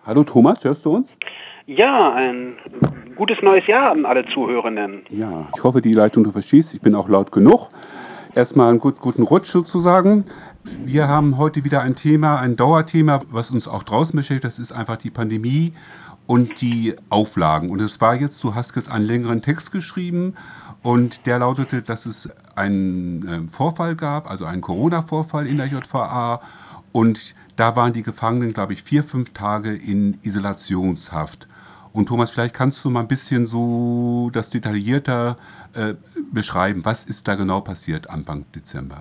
Hallo Thomas, hörst du uns? Ja, ein gutes neues Jahr an alle Zuhörenden. Ja, ich hoffe, die Leitung du verstehst. Ich bin auch laut genug. Erstmal einen guten Rutsch sozusagen. Wir haben heute wieder ein Thema, ein Dauerthema, was uns auch draußen beschäftigt. Das ist einfach die Pandemie und die Auflagen. Und es war jetzt, du hast jetzt einen längeren Text geschrieben und der lautete, dass es einen Vorfall gab, also einen Corona-Vorfall in der JVA. Und da waren die Gefangenen, glaube ich, 4, 5 Tage in Isolationshaft. Und Thomas, vielleicht kannst du mal ein bisschen so das detaillierter beschreiben. Was ist da genau passiert Anfang Dezember?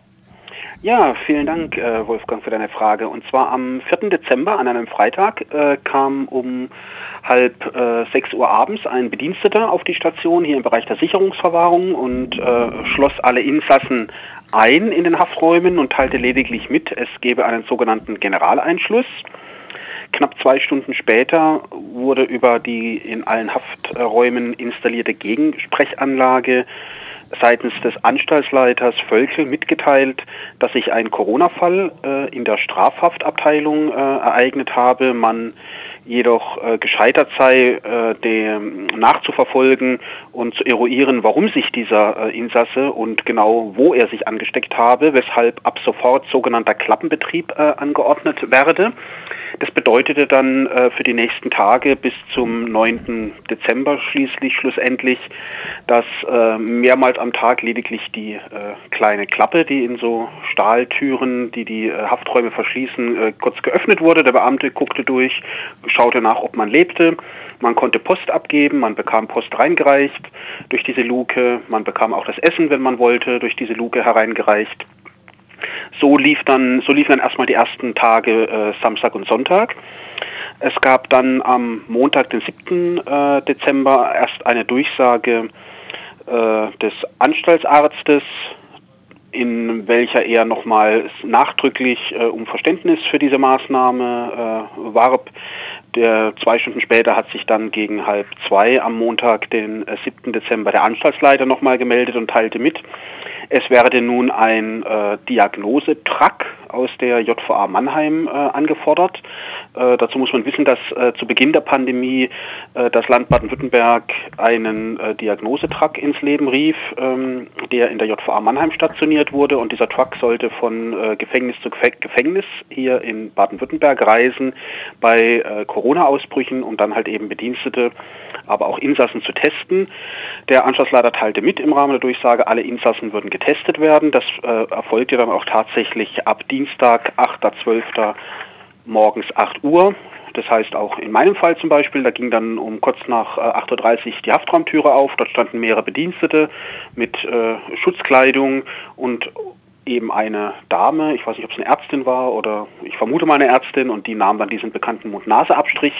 Ja, vielen Dank, Wolfgang, für deine Frage. Und zwar am 4. Dezember, an einem Freitag, kam um halb 6 Uhr abends ein Bediensteter auf die Station hier im Bereich der Sicherungsverwahrung und schloss alle Insassen ein in den Hafträumen und teilte lediglich mit, es gebe einen sogenannten Generaleinschluss. Knapp 2 Stunden später wurde über die in allen Hafträumen installierte Gegensprechanlage seitens des Anstaltsleiters Völkel mitgeteilt, dass sich ein Corona-Fall in der Strafhaftabteilung ereignet habe, man jedoch gescheitert sei, dem nachzuverfolgen und zu eruieren, warum sich dieser Insasse und genau wo er sich angesteckt habe, weshalb ab sofort sogenannter Klappenbetrieb angeordnet werde. Das bedeutete dann für die nächsten Tage bis zum 9. Dezember schlussendlich, dass mehrmals am Tag lediglich die kleine Klappe, die in so Stahltüren, die Hafträume verschließen, kurz geöffnet wurde. Der Beamte guckte durch, schaute nach, ob man lebte. Man konnte Post abgeben, man bekam Post reingereicht durch diese Luke. Man bekam auch das Essen, wenn man wollte, durch diese Luke hereingereicht. So liefen dann erstmal die ersten Tage Samstag und Sonntag. Es gab dann am Montag, den 7. Dezember, erst eine Durchsage des Anstaltsarztes, in welcher er nochmal nachdrücklich um Verständnis für diese Maßnahme warb. 2 Stunden später hat sich dann gegen 1:30 am Montag, den 7. Dezember, der Anstaltsleiter nochmal gemeldet und teilte mit, es werde nun ein Diagnosetrack aus der JVA Mannheim angefordert. Dazu muss man wissen, dass zu Beginn der Pandemie das Land Baden-Württemberg einen Diagnosetrack ins Leben rief, der in der JVA Mannheim stationiert wurde. Und dieser Truck sollte von Gefängnis zu Gefängnis hier in Baden-Württemberg reisen bei Corona-Ausbrüchen, um dann halt eben Bedienstete, aber auch Insassen zu testen. Der Anstaltsleiter teilte mit im Rahmen der Durchsage, alle Insassen würden getestet werden. Das erfolgte dann auch tatsächlich ab Dienstag, 8.12. morgens 8 Uhr. Das heißt auch in meinem Fall zum Beispiel, da ging dann um kurz nach 8:30 Uhr die Haftraumtüre auf. Dort standen mehrere Bedienstete mit Schutzkleidung und eben eine Dame, ich weiß nicht, ob es eine Ärztin war oder ich vermute mal eine Ärztin, und die nahm dann diesen bekannten Mund-Nase-Abstrich.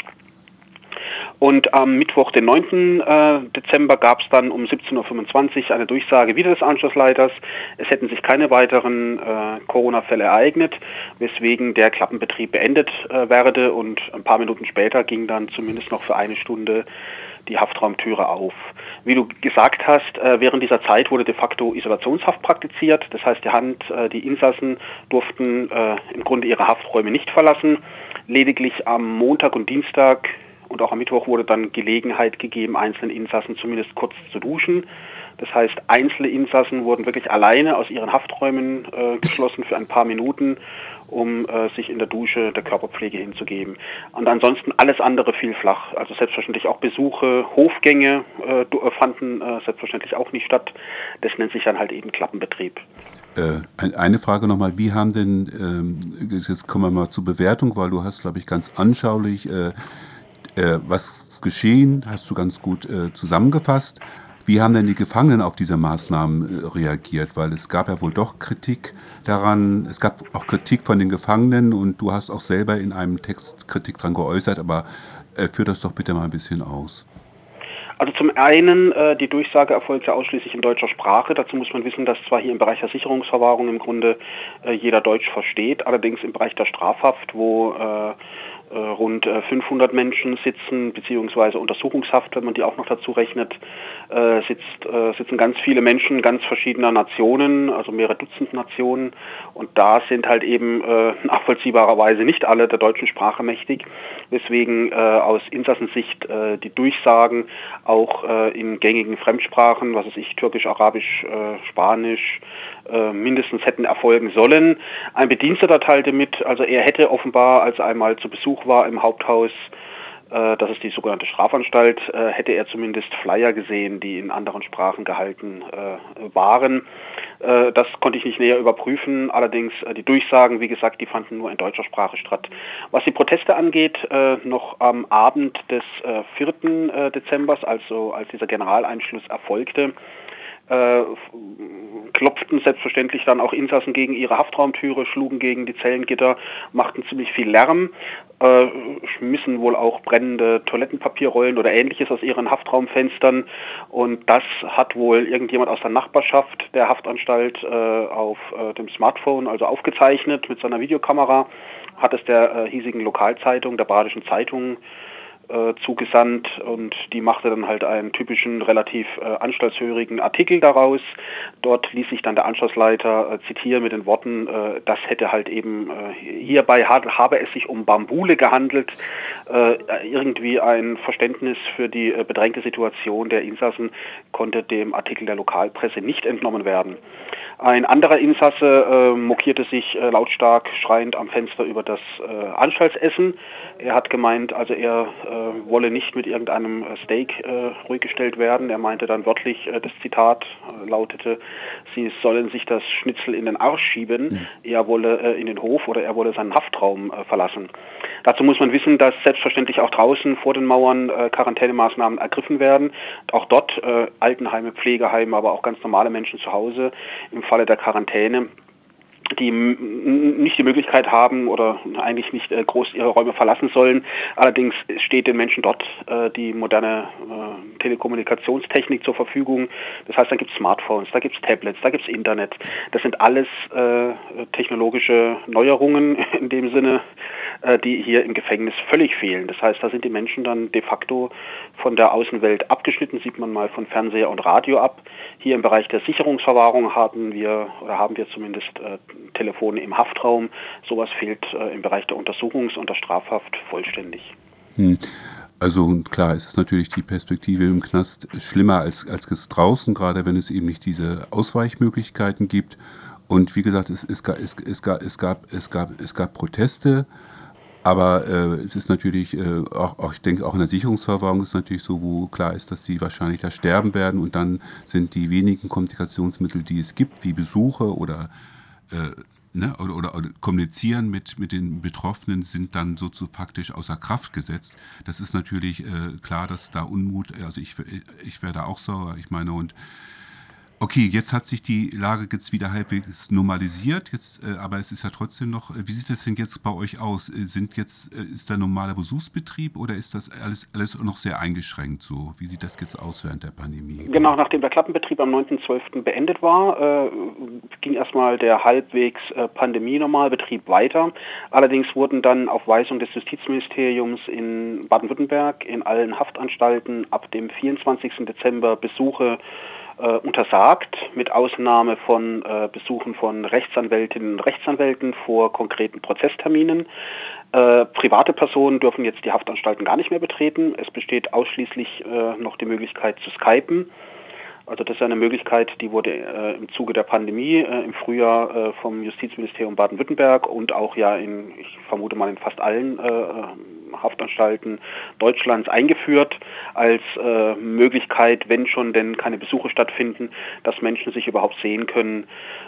Und am Mittwoch, den 9. Dezember, gab es dann um 17.25 Uhr eine Durchsage wieder des Anschlussleiters. Es hätten sich keine weiteren Corona-Fälle ereignet, weswegen der Klappenbetrieb beendet werde. Und ein paar Minuten später ging dann zumindest noch für eine Stunde die Haftraumtüre auf. Wie du gesagt hast, während dieser Zeit wurde de facto Isolationshaft praktiziert. Das heißt, die Insassen durften im Grunde ihre Hafträume nicht verlassen. Lediglich am Montag und Dienstag und auch am Mittwoch wurde dann Gelegenheit gegeben, einzelnen Insassen zumindest kurz zu duschen. Das heißt, einzelne Insassen wurden wirklich alleine aus ihren Hafträumen geschlossen für ein paar Minuten, um sich in der Dusche der Körperpflege hinzugeben. Und ansonsten alles andere fiel flach. Also selbstverständlich auch Besuche, Hofgänge fanden selbstverständlich auch nicht statt. Das nennt sich dann halt eben Klappenbetrieb. Eine Frage nochmal, wie haben denn, jetzt kommen wir mal zur Bewertung, weil du hast, glaube ich, ganz anschaulich was geschehen, hast du ganz gut zusammengefasst. Wie haben denn die Gefangenen auf diese Maßnahmen reagiert? Weil es gab ja wohl doch Kritik daran, es gab auch Kritik von den Gefangenen und du hast auch selber in einem Text Kritik daran geäußert, aber führ das doch bitte mal ein bisschen aus. Also zum einen, die Durchsage erfolgt ja ausschließlich in deutscher Sprache. Dazu muss man wissen, dass zwar hier im Bereich der Sicherungsverwahrung im Grunde jeder Deutsch versteht, allerdings im Bereich der Strafhaft, wo rund 500 Menschen sitzen, beziehungsweise Untersuchungshaft, wenn man die auch noch dazu rechnet, sitzen ganz viele Menschen ganz verschiedener Nationen, also mehrere Dutzend Nationen, und da sind halt eben nachvollziehbarerweise nicht alle der deutschen Sprache mächtig, weswegen aus Insassensicht die Durchsagen auch in gängigen Fremdsprachen, was weiß ich, Türkisch, Arabisch, Spanisch, mindestens hätten erfolgen sollen. Ein Bediensteter teilte mit, also er hätte offenbar, als er einmal zu Besuch war im Haupthaus, das ist die sogenannte Strafanstalt, hätte er zumindest Flyer gesehen, die in anderen Sprachen gehalten waren. Das konnte ich nicht näher überprüfen, allerdings die Durchsagen, wie gesagt, die fanden nur in deutscher Sprache statt. Was die Proteste angeht, noch am Abend des 4. Dezember, also als dieser Generaleinschluss erfolgte, klopften selbstverständlich dann auch Insassen gegen ihre Haftraumtüre, schlugen gegen die Zellengitter, machten ziemlich viel Lärm, schmissen wohl auch brennende Toilettenpapierrollen oder Ähnliches aus ihren Haftraumfenstern, und das hat wohl irgendjemand aus der Nachbarschaft der Haftanstalt auf dem Smartphone also aufgezeichnet mit seiner Videokamera, hat es der hiesigen Lokalzeitung, der Badischen Zeitung, zugesandt, und die machte dann halt einen typischen, relativ anstaltshörigen Artikel daraus. Dort ließ sich dann der Anstaltsleiter zitieren mit den Worten, das hätte halt eben hierbei habe es sich um Bambule gehandelt, irgendwie ein Verständnis für die bedrängte Situation der Insassen konnte dem Artikel der Lokalpresse nicht entnommen werden. Ein anderer Insasse mokierte sich lautstark schreiend am Fenster über das Anstaltsessen. Er hat gemeint, also er wolle nicht mit irgendeinem Steak ruhig gestellt werden. Er meinte dann wörtlich, das Zitat lautete, sie sollen sich das Schnitzel in den Arsch schieben, er wolle in den Hof oder er wolle seinen Haftraum verlassen. Dazu muss man wissen, dass selbstverständlich auch draußen vor den Mauern Quarantänemaßnahmen ergriffen werden. Auch dort Altenheime, Pflegeheime, aber auch ganz normale Menschen zu Hause im Falle der Quarantäne, die nicht die Möglichkeit haben oder eigentlich nicht groß ihre Räume verlassen sollen. Allerdings steht den Menschen dort die moderne Telekommunikationstechnik zur Verfügung. Das heißt, da gibt es Smartphones, da gibt es Tablets, da gibt es Internet. Das sind alles technologische Neuerungen in dem Sinne, die hier im Gefängnis völlig fehlen. Das heißt, da sind die Menschen dann de facto von der Außenwelt abgeschnitten, sieht man mal von Fernseher und Radio ab. Hier im Bereich der Sicherungsverwahrung haben wir zumindest Telefone im Haftraum. Sowas fehlt im Bereich der Untersuchungs- und der Strafhaft vollständig. Also klar, es ist natürlich die Perspektive im Knast schlimmer als draußen, gerade wenn es eben nicht diese Ausweichmöglichkeiten gibt. Und wie gesagt, es gab Proteste, aber es ist natürlich auch, ich denke, auch in der Sicherungsverwahrung ist natürlich so, wo klar ist, dass die wahrscheinlich da sterben werden, und dann sind die wenigen Kommunikationsmittel, die es gibt, wie Besuche oder oder kommunizieren mit den Betroffenen, sind dann so faktisch außer Kraft gesetzt. Das ist natürlich klar, dass da Unmut, also ich wäre da auch sauer, ich meine, und okay, jetzt hat sich die Lage jetzt wieder halbwegs normalisiert, jetzt, aber es ist ja trotzdem noch, wie sieht das denn jetzt bei euch aus? Ist da normaler Besuchsbetrieb oder ist das alles noch sehr eingeschränkt so? Wie sieht das jetzt aus während der Pandemie? Genau, nachdem der Klappenbetrieb am 9.12. beendet war, ging erstmal der halbwegs Pandemie-Normalbetrieb weiter. Allerdings wurden dann auf Weisung des Justizministeriums in Baden-Württemberg in allen Haftanstalten ab dem 24. Dezember Besuche untersagt, mit Ausnahme von Besuchen von Rechtsanwältinnen und Rechtsanwälten vor konkreten Prozessterminen. Private Personen dürfen jetzt die Haftanstalten gar nicht mehr betreten. Es besteht ausschließlich noch die Möglichkeit zu skypen. Also das ist eine Möglichkeit, die wurde im Zuge der Pandemie im Frühjahr vom Justizministerium Baden-Württemberg und auch ich vermute mal in fast allen Haftanstalten Deutschlands eingeführt als Möglichkeit, wenn schon denn keine Besuche stattfinden, dass Menschen sich überhaupt sehen können,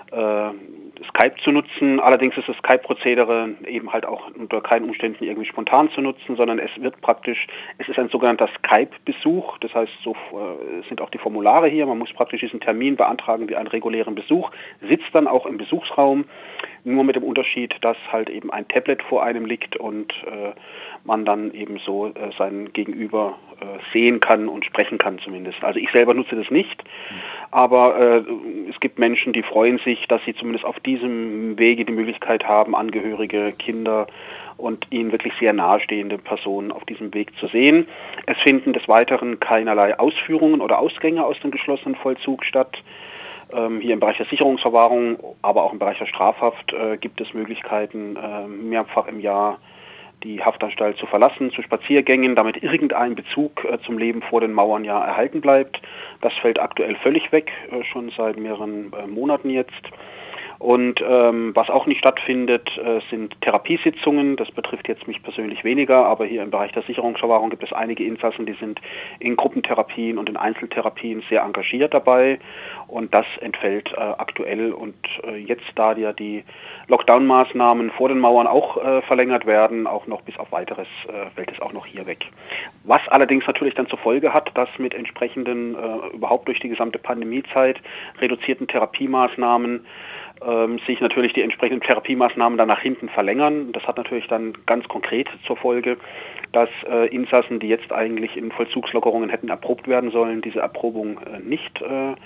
Skype zu nutzen. Allerdings ist das Skype-Prozedere eben halt auch unter keinen Umständen irgendwie spontan zu nutzen, sondern es ist ein sogenannter Skype-Besuch. Das heißt, so sind auch die Formulare hier. Man muss praktisch diesen Termin beantragen wie einen regulären Besuch, sitzt dann auch im Besuchsraum, nur mit dem Unterschied, dass halt eben ein Tablet vor einem liegt und man dann eben so sein Gegenüber sehen kann und sprechen kann zumindest. Also ich selber nutze das nicht, aber es gibt Menschen, die freuen sich, dass sie zumindest auf diesem Wege die Möglichkeit haben, Angehörige, Kinder und ihnen wirklich sehr nahestehende Personen auf diesem Weg zu sehen. Es finden des Weiteren keinerlei Ausführungen oder Ausgänge aus dem geschlossenen Vollzug statt. Hier im Bereich der Sicherungsverwahrung, aber auch im Bereich der Strafhaft gibt es Möglichkeiten, mehrfach im Jahr die Haftanstalt zu verlassen, zu Spaziergängen, damit irgendein Bezug zum Leben vor den Mauern ja erhalten bleibt. Das fällt aktuell völlig weg, schon seit mehreren Monaten jetzt. Und was auch nicht stattfindet, sind Therapiesitzungen. Das betrifft jetzt mich persönlich weniger, aber hier im Bereich der Sicherungsverwahrung gibt es einige Insassen, die sind in Gruppentherapien und in Einzeltherapien sehr engagiert dabei. Und das entfällt aktuell. Und jetzt, da ja die Lockdown-Maßnahmen vor den Mauern auch verlängert werden, auch noch bis auf Weiteres, fällt es auch noch hier weg. Was allerdings natürlich dann zur Folge hat, dass mit entsprechenden, überhaupt durch die gesamte Pandemiezeit reduzierten Therapiemaßnahmen sich natürlich die entsprechenden Therapiemaßnahmen dann nach hinten verlängern. Das hat natürlich dann ganz konkret zur Folge, dass Insassen, die jetzt eigentlich in Vollzugslockerungen hätten erprobt werden sollen, diese Erprobung nicht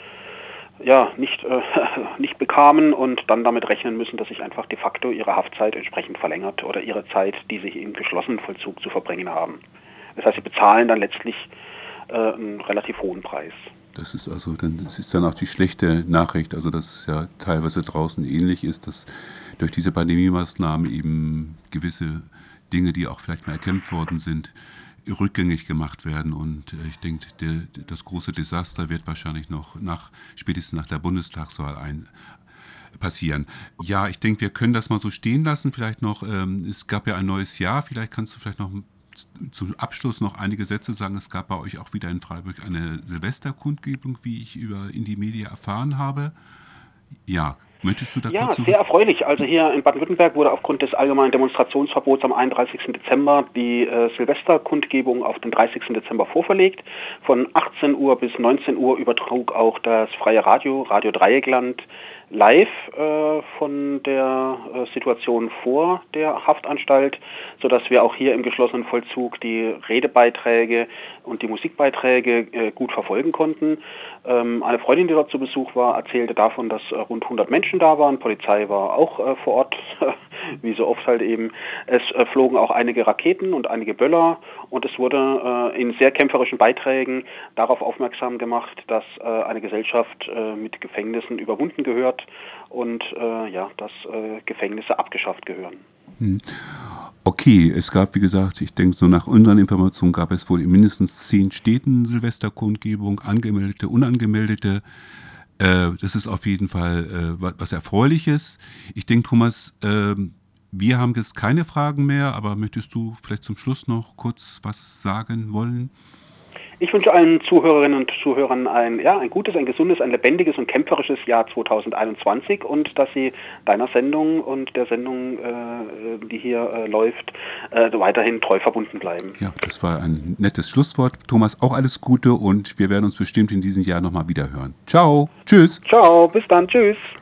bekamen und dann damit rechnen müssen, dass sich einfach de facto ihre Haftzeit entsprechend verlängert oder ihre Zeit, die sie im geschlossenen Vollzug zu verbringen haben. Das heißt, sie bezahlen dann letztlich einen relativ hohen Preis. Das ist dann auch die schlechte Nachricht, also dass es ja teilweise draußen ähnlich ist, dass durch diese Pandemie-Maßnahmen eben gewisse Dinge, die auch vielleicht mal erkämpft worden sind, rückgängig gemacht werden. Und ich denke, das große Desaster wird wahrscheinlich noch spätestens nach der Bundestagswahl passieren. Ja, ich denke, wir können das mal so stehen lassen. Vielleicht noch, es gab ja ein neues Jahr, vielleicht kannst du vielleicht noch zum Abschluss noch einige Sätze sagen. Es gab bei euch auch wieder in Freiburg eine Silvesterkundgebung, wie ich über Indie Media erfahren habe. Ja, möchtest du da kurz... Ja, sehr erfreulich. Also hier in Baden-Württemberg wurde aufgrund des allgemeinen Demonstrationsverbots am 31. Dezember die Silvesterkundgebung auf den 30. Dezember vorverlegt. Von 18 Uhr bis 19 Uhr übertrug auch das freie Radio, Radio Dreieckland, live von der Situation vor der Haftanstalt, sodass wir auch hier im geschlossenen Vollzug die Redebeiträge und die Musikbeiträge gut verfolgen konnten. Eine Freundin, die dort zu Besuch war, erzählte davon, dass rund 100 Menschen da waren. Polizei war auch vor Ort, wie so oft halt eben. Es flogen auch einige Raketen und einige Böller und es wurde in sehr kämpferischen Beiträgen darauf aufmerksam gemacht, dass eine Gesellschaft mit Gefängnissen überwunden gehört und dass Gefängnisse abgeschafft gehören. Okay, es gab, wie gesagt, ich denke, so nach unseren Informationen gab es wohl in mindestens 10 Städten Silvesterkundgebung, angemeldete, unangemeldete. Das ist auf jeden Fall was Erfreuliches. Ich denke, Thomas, wir haben jetzt keine Fragen mehr, aber möchtest du vielleicht zum Schluss noch kurz was sagen wollen? Ich wünsche allen Zuhörerinnen und Zuhörern ein gutes, ein gesundes, ein lebendiges und kämpferisches Jahr 2021 und dass sie deiner Sendung und der Sendung, die hier läuft, weiterhin treu verbunden bleiben. Ja, das war ein nettes Schlusswort. Thomas, auch alles Gute und wir werden uns bestimmt in diesem Jahr nochmal wieder hören. Ciao, tschüss. Ciao, bis dann, tschüss.